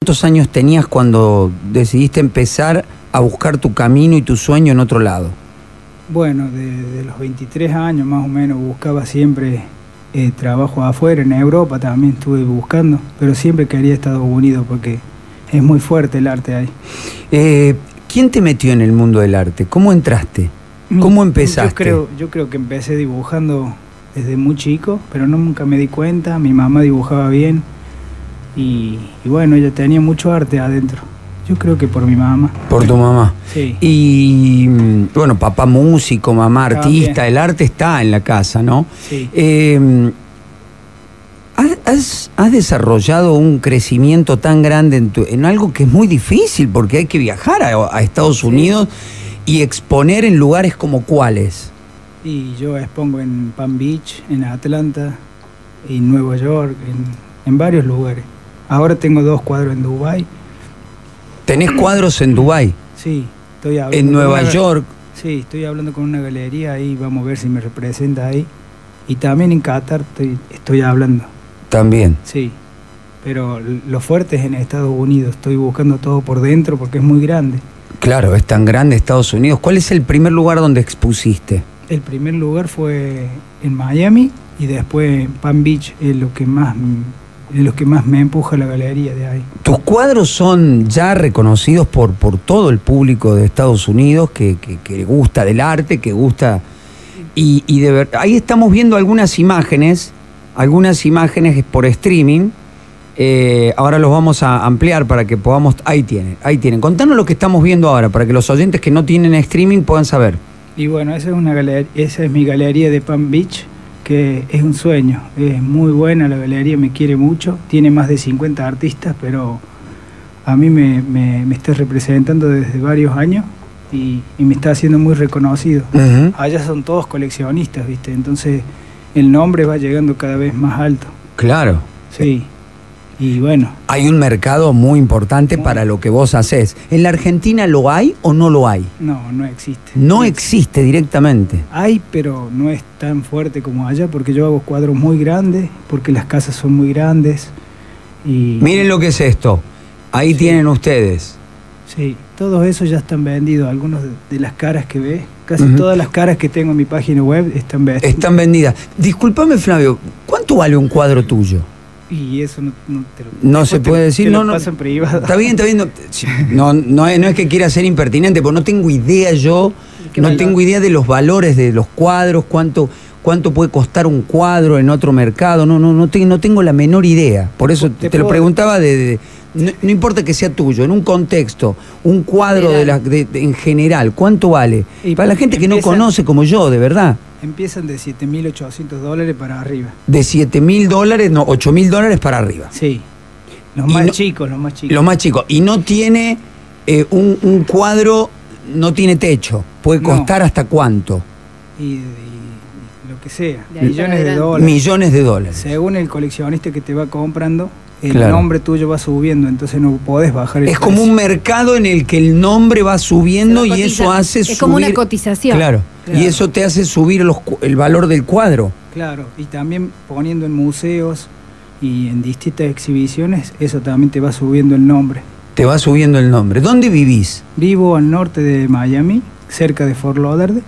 ¿Cuántos años tenías cuando decidiste empezar a buscar tu camino y tu sueño en otro lado? Bueno, de los 23 años más o menos buscaba siempre trabajo afuera, en Europa también estuve buscando, pero siempre quería Estados Unidos porque es muy fuerte el arte ahí. ¿Quién te metió en el mundo del arte? ¿Cómo entraste? ¿Cómo empezaste? Yo creo que empecé dibujando desde muy chico, pero nunca me di cuenta. Mi mamá dibujaba bien y bueno, ella tenía mucho arte adentro. Yo creo que por mi mamá. Por tu mamá. Sí. Y bueno, papá músico, mamá artista, también. el arte está en la casa, ¿no? Sí. ¿Has desarrollado un crecimiento tan grande en algo que es muy difícil porque hay que viajar a Estados Unidos y exponer en lugares como cuáles? Y yo expongo en Palm Beach, en Atlanta, en Nueva York, en varios lugares. Ahora tengo 2 cuadros en Dubái. ¿Tenés cuadros en Dubái? Sí, estoy hablando. ¿En Nueva York? Sí, estoy hablando con una galería ahí, vamos a ver si me representa ahí. Y también en Qatar estoy hablando. También. Sí, pero lo fuerte es en Estados Unidos. Estoy buscando todo por dentro porque es muy grande. Claro, es tan grande Estados Unidos. ¿Cuál es el primer lugar donde expusiste? El primer lugar fue en Miami y después en Palm Beach, es lo que más me empuja la galería de ahí. Tus cuadros son ya reconocidos por todo el público de Estados Unidos que gusta del arte, que gusta... Y de verdad, ahí estamos viendo algunas imágenes por streaming. Ahora los vamos a ampliar para que podamos... Ahí tienen. Contanos lo que estamos viendo ahora, para que los oyentes que no tienen streaming puedan saber. Y bueno, esa es mi galería de Palm Beach, que es un sueño. Es muy buena la galería, me quiere mucho. Tiene más de 50 artistas, pero a mí me está representando desde varios años y me está haciendo muy reconocido. Uh-huh. Allá son todos coleccionistas, ¿viste? Entonces el nombre va llegando cada vez más alto. Claro. Sí. Y bueno. Hay un mercado muy importante para lo que vos hacés. ¿En la Argentina lo hay o no lo hay? No existe. No existe directamente. Hay, pero no es tan fuerte como allá, porque yo hago cuadros muy grandes, porque las casas son muy grandes. Y miren lo que es esto. Ahí tienen ustedes. Sí, todos esos ya están vendidos. Algunos de las caras que ves, casi todas las caras que tengo en mi página web están vendidas. Están vendidas. Disculpame, Flavio, ¿cuánto vale un cuadro tuyo? Y eso no te lo... No se puede decir, no. Pasa en privado. Está bien. No es que quiera ser impertinente, porque no tengo idea yo, tengo idea de los valores de los cuadros, cuánto puede costar un cuadro en otro mercado, no tengo la menor idea. Por eso te lo preguntaba no importa que sea tuyo, en un contexto, un cuadro en general, ¿cuánto vale? Y para la gente que no conoce como yo, de verdad. Empiezan de $7.800 para arriba. De $7.000, no, $8.000 para arriba. Sí. Los más chicos. Los más chicos. Y no tiene un cuadro, no tiene techo. ¿Puede costar hasta cuánto? Y lo que sea. Millones de dólares. Millones de dólares. Según el coleccionista que te va comprando, el nombre tuyo va subiendo, entonces no podés bajar el precio. Como un mercado en el que el nombre va subiendo y eso hace subir... Es como una cotización. Claro. Y eso te hace subir el valor del cuadro. Claro, y también poniendo en museos y en distintas exhibiciones, eso también te va subiendo el nombre. Te va subiendo el nombre. ¿Dónde vivís? Vivo al norte de Miami, cerca de Fort Lauderdale.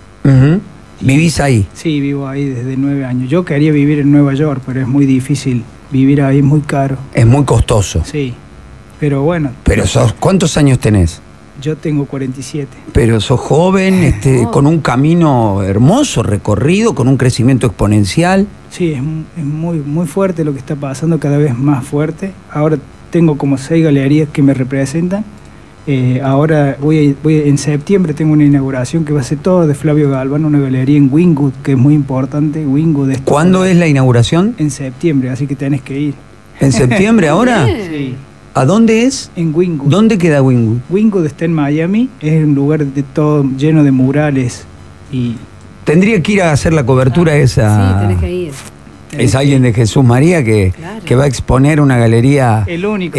¿Vivís ahí? Sí, vivo ahí desde 9 años. Yo quería vivir en Nueva York, pero es muy difícil. Vivir ahí es muy caro. Es muy costoso. Sí, pero bueno. Pero ¿cuántos años tenés? Yo tengo 47. Pero sos joven, con un camino hermoso, recorrido, con un crecimiento exponencial. Sí, es muy fuerte lo que está pasando, cada vez más fuerte. Ahora tengo como 6 galerías que me representan. Ahora en septiembre tengo una inauguración que va a ser todo de Flavio Galván, una galería en Wynwood, que es muy importante. Wynwood ¿Cuándo es la inauguración? En septiembre, así que tenés que ir. ¿En septiembre ahora? Sí. ¿A dónde es? En Wynwood. ¿Dónde queda Wynwood? Wynwood está en Miami, es un lugar de todo lleno de murales y... Tendría que ir a hacer la cobertura esa... Sí, tenés que ir. Es alguien de Jesús María que va a exponer una galería. El único.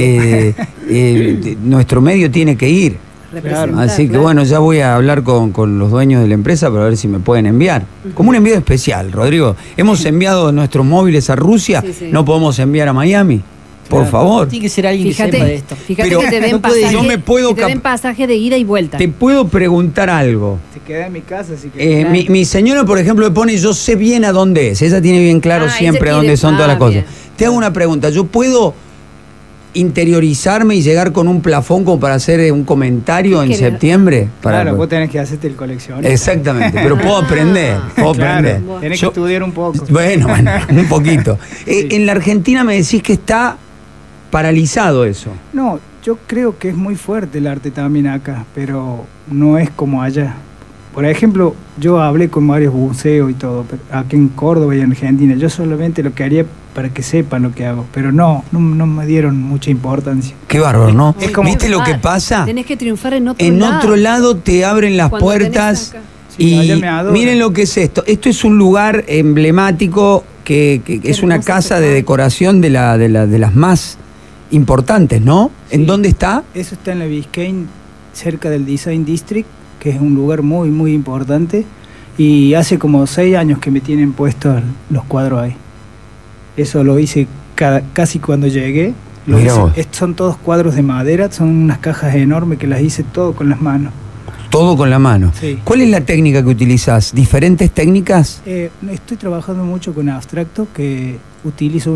Nuestro medio tiene que ir. Así que bueno, ya voy a hablar con los dueños de la empresa para ver si me pueden enviar. Como un envío especial, Rodrigo. Hemos enviado nuestros móviles a Rusia, no podemos enviar a Miami. Por favor. Tiene que ser alguien que sepa de esto. Fíjate Pero que te den no pasaje, yo me puedo que te den pasaje de ida y vuelta. Te puedo preguntar algo. Se queda en mi casa, así que... Mi señora, por ejemplo, me pone, yo sé bien a dónde es. Ella tiene bien claro siempre a dónde son todas las cosas. Te hago una pregunta. ¿Yo puedo interiorizarme y llegar con un plafón como para hacer un comentario en septiembre? Claro, vos tenés que hacerte el colección. Exactamente, pero puedo aprender. Claro, tenés que estudiar un poco. Bueno, un poquito. Sí. En la Argentina me decís que está paralizado eso. No, yo creo que es muy fuerte el arte también acá, pero no es como allá. Por ejemplo, yo hablé con varios museos y todo, pero aquí en Córdoba y en Argentina. Yo solamente lo que haría para que sepan lo que hago, pero no me dieron mucha importancia. Qué bárbaro, ¿no? Es como, ¿viste lo que pasa? Tenés que triunfar en otro lado. En otro lado te abren las puertas y miren lo que es esto. Esto es un lugar emblemático que es una casa de decoración de las más importantes, ¿no? Sí. ¿En dónde está? Eso está en la Biscayne, cerca del Design District, que es un lugar muy, muy importante. Y hace como 6 años que me tienen puestos los cuadros ahí. Eso lo hice casi cuando llegué. Son todos cuadros de madera, son unas cajas enormes que las hice todo con las manos. Todo con la mano. Sí. ¿Cuál es la técnica que utilizas? ¿Diferentes técnicas? Estoy trabajando mucho con abstracto, que utilizo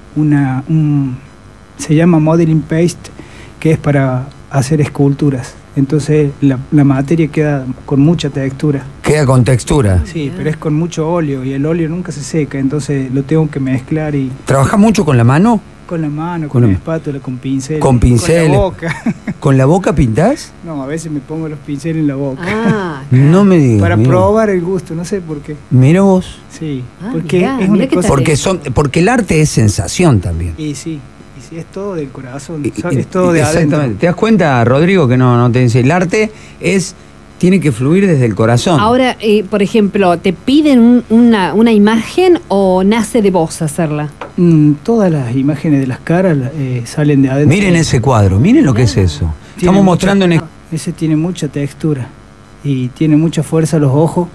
se llama modeling paste, que es para hacer esculturas. Entonces la materia queda con mucha textura. ¿Queda con textura? Sí, pero es con mucho óleo y el óleo nunca se seca, entonces lo tengo que mezclar y... ¿Trabajas mucho con la mano? Con la mano, con la espátula, con pincel. ¿Con pincel? Con la boca. ¿Con la boca pintás? No, a veces me pongo los pinceles en la boca. No me digas. Para probar el gusto, no sé por qué. Mira vos. Sí, porque es una cosa... Porque el arte es sensación también. Y sí. Es todo del corazón, es todo de adentro. Exactamente. ¿Te das cuenta, Rodrigo, que no te dice? El arte tiene que fluir desde el corazón. Ahora, por ejemplo, ¿te piden una imagen o nace de vos hacerla? Todas las imágenes de las caras salen de adentro. Miren ese cuadro, miren lo que es eso. Estamos mostrando Ese tiene mucha textura y tiene mucha fuerza los ojos.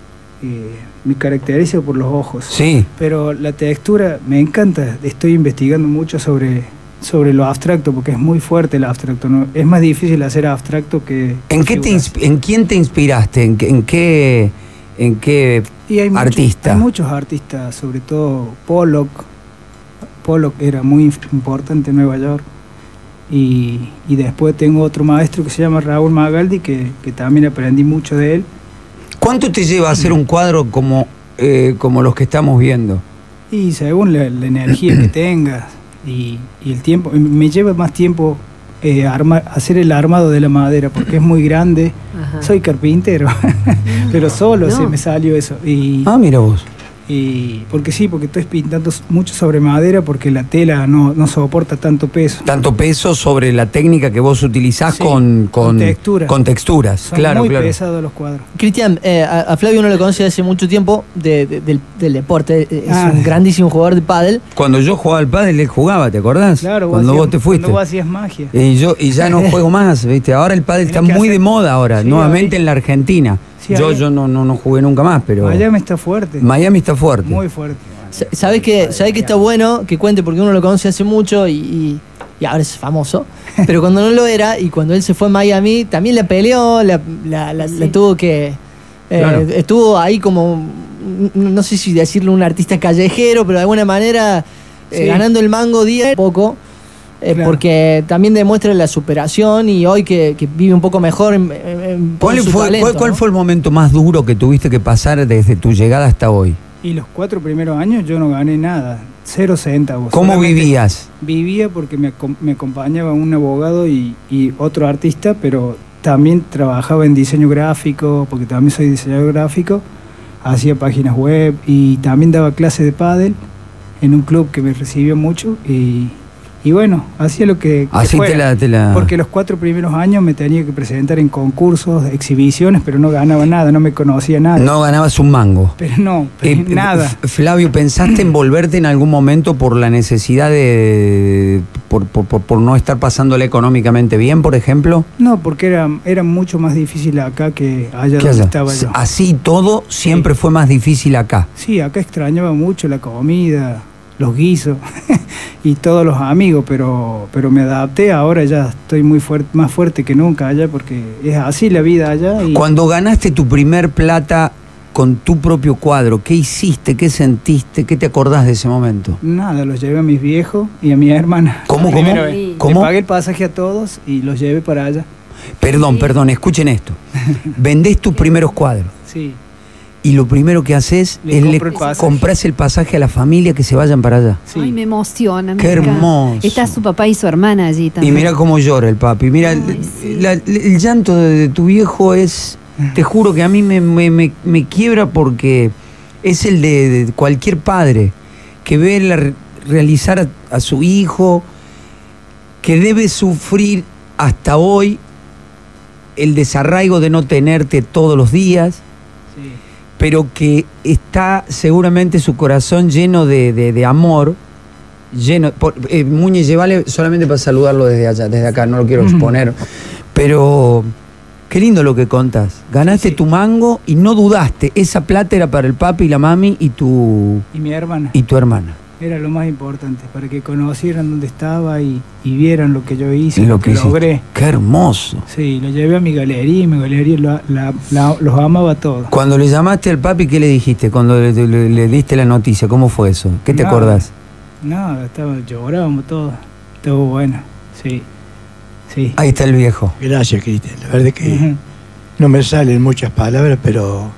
Me caracterizo por los ojos. Sí. Pero la textura me encanta. Estoy investigando mucho sobre lo abstracto, porque es muy fuerte el abstracto, ¿no? Es más difícil hacer abstracto que... ¿En quién te inspiraste? ¿En qué artista? Hay muchos artistas, sobre todo Pollock. Pollock era muy importante en Nueva York. Y después tengo otro maestro que se llama Raúl Magaldi, que también aprendí mucho de él. ¿Cuánto te lleva a hacer un cuadro como los que estamos viendo? Y según la energía que tengas y el tiempo. Me lleva más tiempo hacer el armado de la madera, porque es muy grande. Ajá. Soy carpintero, pero solo se me salió eso. Mira vos. Porque estoy pintando mucho sobre madera, porque la tela no soporta tanto peso. Tanto peso sobre la técnica que vos utilizás con texturas. Con texturas, son muy pesados los cuadros. Cristian, a Flavio no lo conoce hace mucho tiempo del deporte. Es un grandísimo jugador de pádel. Cuando yo jugaba al pádel, él jugaba, ¿te acordás? Claro, cuando vos te fuiste. Cuando vos hacías magia. Y ya no juego más, ¿viste? Ahora el pádel está muy de moda ahora, nuevamente en la Argentina. Sí, yo no jugué nunca más, pero... Miami está fuerte. Miami está fuerte. Muy fuerte. ¿Sabés que está bueno que cuente? Porque uno lo conoce hace mucho y ahora es famoso. Pero cuando no lo era, y cuando él se fue a Miami, también la peleó, la tuvo que... Claro. Estuvo ahí como, no sé si decirle un artista callejero, pero de alguna manera ganando el mango día a poco. Claro. Porque también demuestra la superación, y hoy que vive un poco mejor ¿Cuál fue el momento más duro que tuviste que pasar desde tu llegada hasta hoy? Y los 4 primeros años yo no gané nada, 0 centavos. ¿Cómo vivías? Vivía porque me acompañaba un abogado y otro artista, pero también trabajaba en diseño gráfico, porque también soy diseñador gráfico, hacía páginas web y también daba clases de pádel en un club que me recibió mucho. Y bueno, hacía lo que así fuera, porque los 4 primeros años me tenía que presentar en concursos, exhibiciones, pero no ganaba nada, no me conocía nada. No ganabas un mango. Pero nada. Flavio, ¿pensaste en volverte en algún momento por la necesidad por no estar pasándola económicamente bien, por ejemplo? No, porque era mucho más difícil acá que allá donde estaba yo. Así todo siempre fue más difícil acá. Sí, acá extrañaba mucho la comida. los guisos y todos los amigos, pero me adapté, ahora ya estoy muy fuerte, más fuerte que nunca allá, porque es así la vida allá. Y cuando ganaste tu primer plata con tu propio cuadro, ¿qué hiciste? ¿Qué sentiste? ¿Qué te acordás de ese momento? nada, los llevé a mis viejos y a mi hermana. ¿Cómo, Primera cómo? vez. ¿Cómo? Le pagué el pasaje a todos y los llevé para allá. Perdón, escuchen esto. Vendés tus primeros cuadros Sí. y lo primero que haces Le es compro el pasaje. comprás el pasaje a la familia que se vayan para allá. Sí. Ay, me emociona. Qué encanta. hermoso. Está su papá y su hermana allí Y también. mira cómo llora el papi. Mira, Ay, sí. el llanto de tu viejo es, te juro que a mí me quiebra, porque es el de cualquier padre que ve realizar a su hijo, que debe sufrir hasta hoy el desarraigo de no tenerte todos los días, Sí. pero que está seguramente su corazón lleno de amor, lleno. Muñe, llévale solamente para saludarlo desde allá, desde acá, no lo quiero exponer, pero qué lindo lo que contás. Ganaste Sí. tu mango y no dudaste, esa plata era para el papi y la mami y tu Y mi hermana. hermana. Era lo más importante, para que conocieran dónde estaba y vieran lo que yo hice, Y lo que hiciste. logré. Qué hermoso. Sí, lo llevé a mi galería y mi galería los amaba a todos. Cuando le llamaste al papi, ¿qué le dijiste? Cuando le diste la noticia, ¿cómo fue eso? ¿Qué te Nada. acordás? Nada, llorábamos todos. Estuvo bueno, sí. Sí. Ahí está el viejo. Gracias, Cristian. La verdad que Ujú. no me salen muchas palabras, pero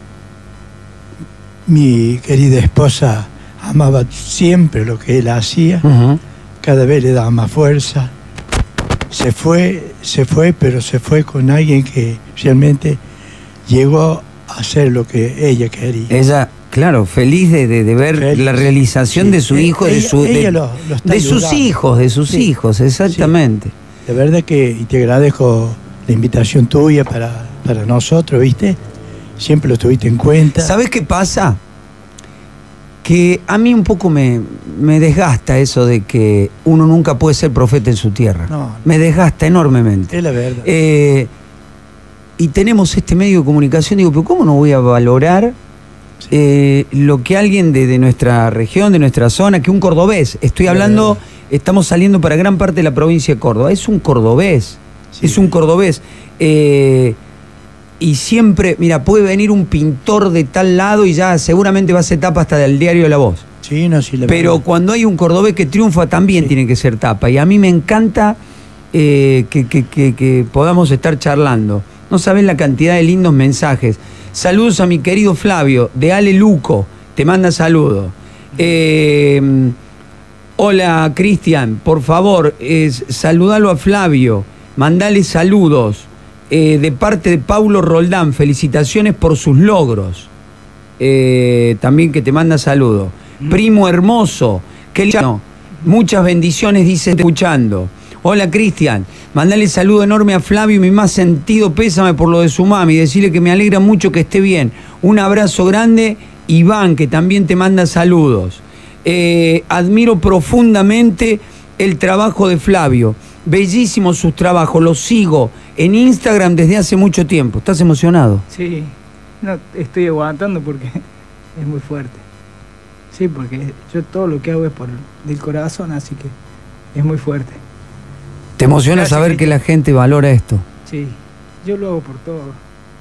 mi querida esposa amaba siempre lo que él hacía. Ujú. Cada vez le daba más fuerza. Se fue, pero se fue con alguien que realmente llegó a hacer lo que ella quería. Ella, claro, feliz de ver Feliz. la realización Sí. de su hijo, Ella está de sus ayudando. hijos, Sí. exactamente. De verdad que y te agradezco la invitación tuya para nosotros, ¿viste? Siempre lo tuviste en cuenta. ¿Sabes qué pasa? Que a mí un poco me desgasta eso de que uno nunca puede ser profeta en su tierra. No. Me desgasta enormemente. Es la verdad. Y tenemos este medio de comunicación, digo, pero ¿cómo no voy a valorar lo que alguien de nuestra región, de nuestra zona, que un cordobés, estoy hablando, estamos saliendo para gran parte de la provincia de Córdoba, es un cordobés, Sí. es un cordobés. Y siempre, mira, puede venir un pintor de tal lado y ya seguramente va a ser tapa hasta del diario La Voz. Sí, no, sí, la Pero verdad. cuando hay un cordobés que triunfa también Sí. tiene que ser tapa. Y a mí me encanta que podamos estar charlando. No sabés la cantidad de lindos mensajes. Saludos a mi querido Flavio, de Ale Luco, te manda saludos. Hola Cristian, por favor, saludalo a Flavio, mandale saludos. De parte de Paulo Roldán, felicitaciones por sus logros. También que te manda saludos. Primo hermoso, que muchas bendiciones, dice, escuchando. Hola Cristian, mandale saludo enorme a Flavio y mi más sentido pésame por lo de su mami, decirle que me alegra mucho que esté bien. Un abrazo grande, Iván, que también te manda saludos. Admiro profundamente el trabajo de Flavio, bellísimos sus trabajos, los sigo en Instagram desde hace mucho tiempo. ¿Estás emocionado? Sí, no, estoy aguantando porque es muy fuerte. Sí, porque yo todo lo que hago es del corazón, así que es muy fuerte. ¿Te emociona Gracias, saber que la gente valora esto? Sí, yo lo hago por todo.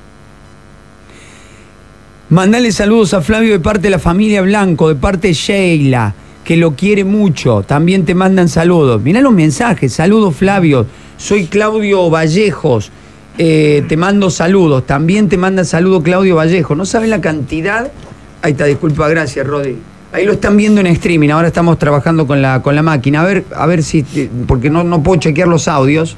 Mandale saludos a Flavio de parte de la familia Blanco, de parte de Sheila, que lo quiere mucho. También te mandan saludos. Mirá los mensajes. Saludos, Flavio. Soy Claudio Vallejos. Te mando saludos. También te manda saludos Claudio Vallejos. No saben la cantidad. Ahí está, disculpa, gracias, Rodi. Ahí lo están viendo en streaming. Ahora estamos trabajando con la máquina. A ver si. Porque no puedo chequear los audios.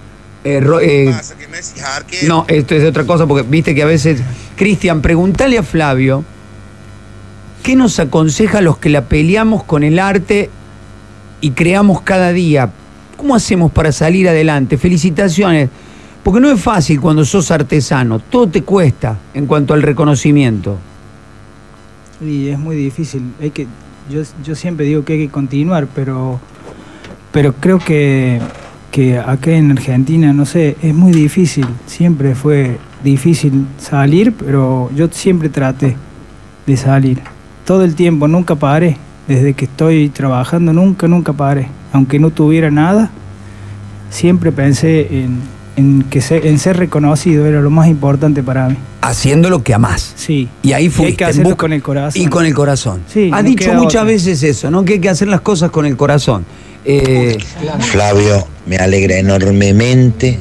No, esto es de otra cosa, porque viste que a veces. Cristian, pregúntale a Flavio. ¿Qué nos aconseja a los que la peleamos con el arte y creamos cada día? ¿Cómo hacemos para salir adelante? Felicitaciones. Porque no es fácil cuando sos artesano. Todo te cuesta en cuanto al reconocimiento. Y es muy difícil. Yo siempre digo que hay que continuar, pero creo que acá en Argentina, no sé, es muy difícil. Siempre fue difícil salir, pero yo siempre traté de salir. Todo el tiempo, nunca paré. Desde que estoy trabajando nunca paré. Aunque no tuviera nada, siempre pensé en ser reconocido, era lo más importante para mí. Haciendo lo que amás. Sí. Y ahí fuiste. Y hay que hacerlo con el corazón. Y con el corazón. Sí, has no dicho queda muchas otra. veces eso, ¿no? Que hay que hacer las cosas con el corazón. Flavio, me alegra enormemente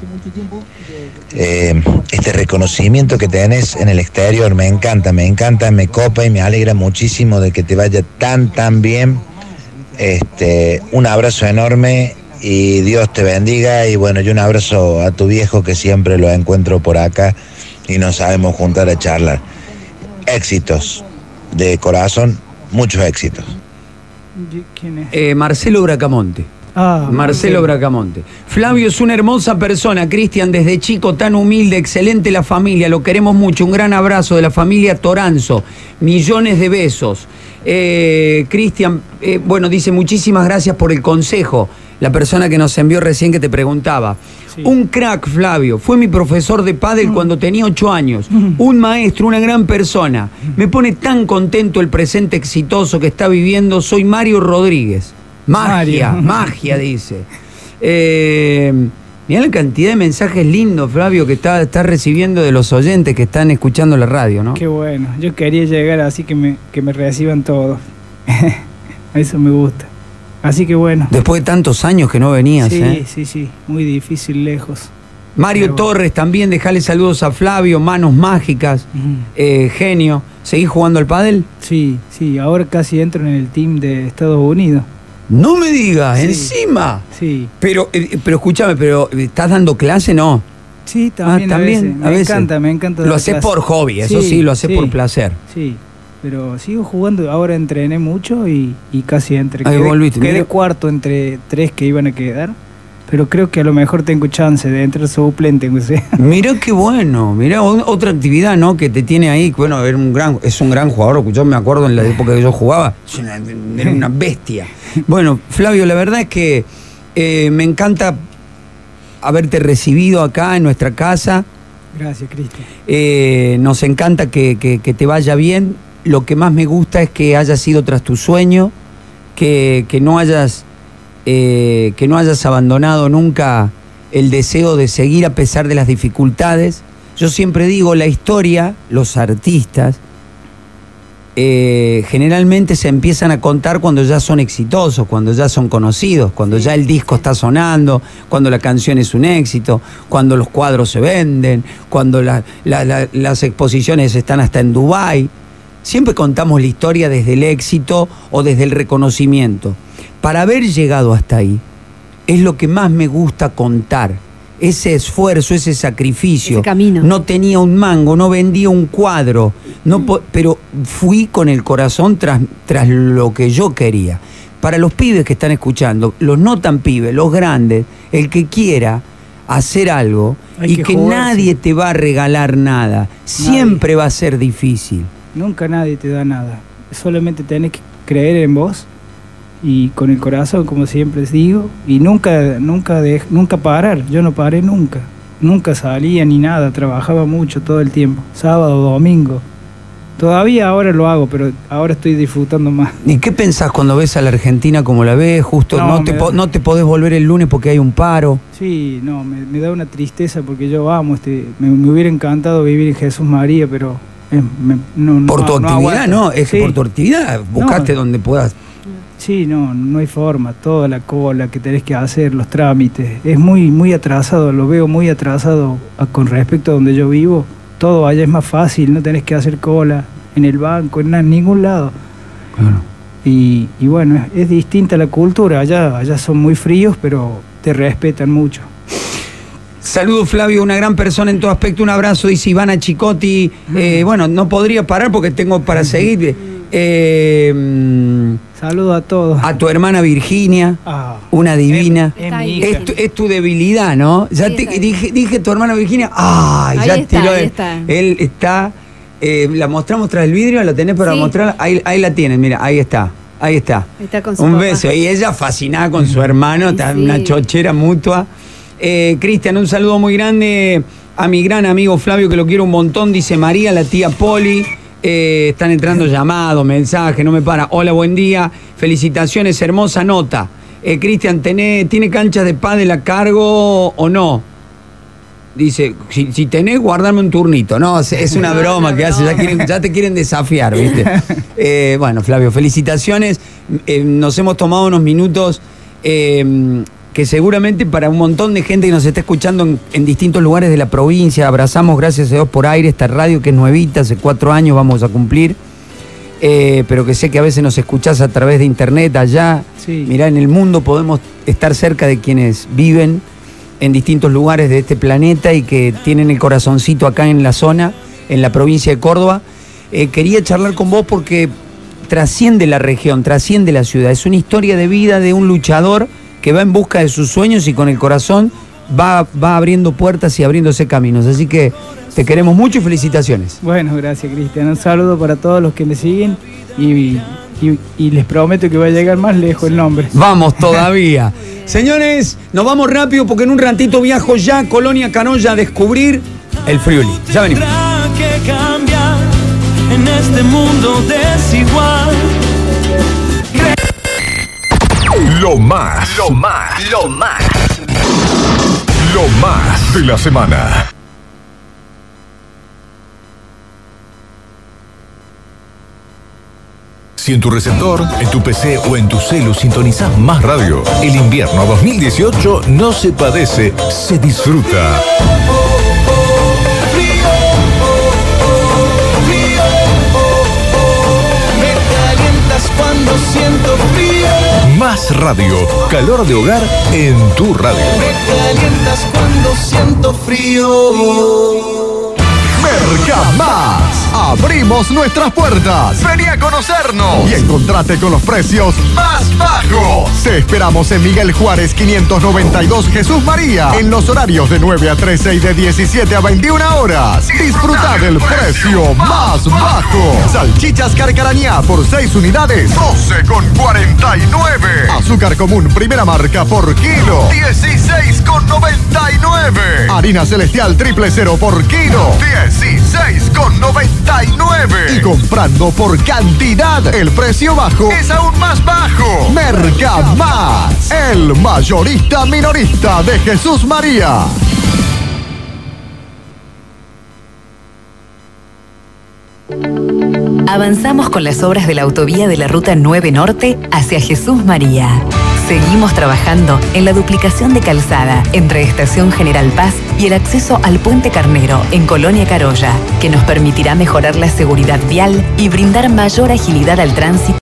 este reconocimiento que tenés en el exterior. Me encanta, me copa y me alegra muchísimo de que te vaya tan bien. Un abrazo enorme y Dios te bendiga. Y bueno, y un abrazo a tu viejo, que siempre lo encuentro por acá y nos sabemos juntar a charlar. Éxitos de corazón, muchos éxitos. ¿Quién es? Marcelo Bracamonte. Marcelo Bracamonte. Flavio es una hermosa persona, Cristian, desde chico tan humilde, excelente la familia, lo queremos mucho. Un gran abrazo de la familia Toranzo, millones de besos. Cristian, bueno, dice muchísimas gracias por el consejo. La persona que nos envió recién, que te preguntaba. Sí. Un crack, Flavio. Fue mi profesor de pádel cuando tenía 8 años. Un maestro, una gran persona. Me pone tan contento el presente exitoso que está viviendo. Soy Mario Rodríguez. Magia, dice. Mirá la cantidad de mensajes lindos, Flavio, que está recibiendo de los oyentes que están escuchando la radio, ¿no? Qué bueno. Yo quería llegar así que me reciban todos. Eso me gusta. Así que bueno. Después de tantos años que no venías, Sí. Muy difícil, lejos. Mario Torres también, dejale saludos a Flavio, manos mágicas, genio. ¿Seguís jugando al pádel? Sí, ahora casi entro en el team de Estados Unidos. No me digas, sí. Encima. Sí. Pero escúchame, ¿estás dando clase, no? Sí, también, a veces. Me encanta. Lo haces por hobby, eso sí, lo haces por placer. Sí, pero sigo jugando, ahora entrené mucho y casi quedé cuarto entre 3 que iban a quedar. Pero creo que a lo mejor tengo chance de entrar suplente. Mirá qué bueno, mirá otra actividad, ¿no? Que te tiene ahí. Bueno, es un gran jugador. Yo me acuerdo en la época que yo jugaba, era una bestia. Bueno, Flavio, la verdad es que me encanta haberte recibido acá en nuestra casa. Gracias, Cristian. Nos encanta que te vaya bien. Lo que más me gusta es que hayas ido tras tu sueño, que no hayas abandonado nunca el deseo de seguir a pesar de las dificultades. Yo siempre digo, la historia, los artistas, generalmente se empiezan a contar cuando ya son exitosos, cuando ya son conocidos, cuando ya el disco está sonando, cuando la canción es un éxito, cuando los cuadros se venden, cuando las exposiciones están hasta en Dubái. Siempre contamos la historia desde el éxito o desde el reconocimiento. Para haber llegado hasta ahí, es lo que más me gusta contar. Ese esfuerzo, ese sacrificio. Ese camino. No tenía un mango, no vendía un cuadro, pero fui con el corazón tras lo que yo quería. Para los pibes que están escuchando, los no tan pibes, los grandes, el que quiera hacer algo y que nadie te va a regalar nada, siempre va a ser difícil. Nunca nadie te da nada. Solamente tenés que creer en vos y con el corazón, como siempre digo, y nunca parar. Yo no paré nunca salía ni nada, trabajaba mucho todo el tiempo, sábado, domingo. Todavía ahora lo hago, pero ahora estoy disfrutando más. ¿Y qué pensás cuando ves a la Argentina como la ves? Justo no te podés volver el lunes porque hay un paro. Sí, no, me da una tristeza porque yo amo, me hubiera encantado vivir en Jesús María, pero por tu actividad, ¿no? Es que por tu actividad buscaste donde puedas. Sí, no hay forma. Toda la cola que tenés que hacer, los trámites, es muy atrasado, lo veo muy atrasado con respecto a donde yo vivo. Todo allá es más fácil, no tenés que hacer cola en el banco, en ningún lado. Claro. Y bueno, es distinta la cultura. Allá son muy fríos, pero te respetan mucho. Saludos, Flavio, una gran persona en todo aspecto. Un abrazo, dice Ivana Chicotti. Bueno, no podría parar porque tengo para seguir. Saludos a todos. A tu hermana Virginia, una divina. Es tu debilidad, ¿no? Ya dije tu hermana Virginia. Ya tiró. Él está. La mostramos tras el vidrio, la tenés para mostrar. Ahí la tienen, mira, ahí está. Está con su papá. Beso. Y ella fascinada con su hermano, una chochera mutua. Cristian, un saludo muy grande a mi gran amigo Flavio, que lo quiero un montón, dice María, la tía Poli. Están entrando llamados, mensajes, no me para. Hola, buen día. Felicitaciones, hermosa nota. Cristian, ¿tiene canchas de pádel a cargo o no? Dice, si tenés, guardame un turnito. No, es una broma que hace, ya te quieren desafiar, ¿viste? Bueno, Flavio, felicitaciones. Nos hemos tomado unos minutos que seguramente para un montón de gente que nos está escuchando en distintos lugares de la provincia, abrazamos, gracias a Dios, por aire esta radio que es nuevita, hace 4 años vamos a cumplir, pero que sé que a veces nos escuchás a través de internet allá. Sí. Mirá, en el mundo podemos estar cerca de quienes viven en distintos lugares de este planeta y que tienen el corazoncito acá en la zona, en la provincia de Córdoba. Quería charlar con vos porque trasciende la región, trasciende la ciudad. Es una historia de vida de un luchador que va en busca de sus sueños y con el corazón va abriendo puertas y abriéndose caminos. Así que te queremos mucho y felicitaciones. Bueno, gracias, Cristian. Un saludo para todos los que me siguen y les prometo que va a llegar más lejos el nombre. Vamos todavía. Señores, nos vamos rápido porque en un ratito viajo ya a Colonia Carolla a descubrir el Friuli. Ya venimos. Que cambiar en este mundo desigual. Lo más de la semana. Si en tu receptor, en tu PC o en tu celu sintonizás Más Radio, el invierno 2018 no se padece, se disfruta. Me calientas cuando siento frío. Más Radio, calor de hogar en tu radio. Me calientas cuando siento frío. Mercamás. Abrimos nuestras puertas. Vení a conocernos y encontrate con los precios más bajos. Te esperamos en Miguel Juárez 592 Jesús María, en los horarios de 9 a 13 y de 17 a 21 horas. Disfruta del precio más bajo. Salchichas Carcarañá por 6 unidades, 12,49. Azúcar común primera marca por kilo, 16,99. Harina Celestial 000 por kilo, 16,99. Y comprando por cantidad, el precio bajo es aún más bajo. Mercamás, el mayorista minorista de Jesús María. Avanzamos con las obras de la autovía de la Ruta 9 Norte hacia Jesús María. Seguimos trabajando en la duplicación de calzada entre Estación General Paz y el acceso al Puente Carnero en Colonia Carolla, que nos permitirá mejorar la seguridad vial y brindar mayor agilidad al tránsito.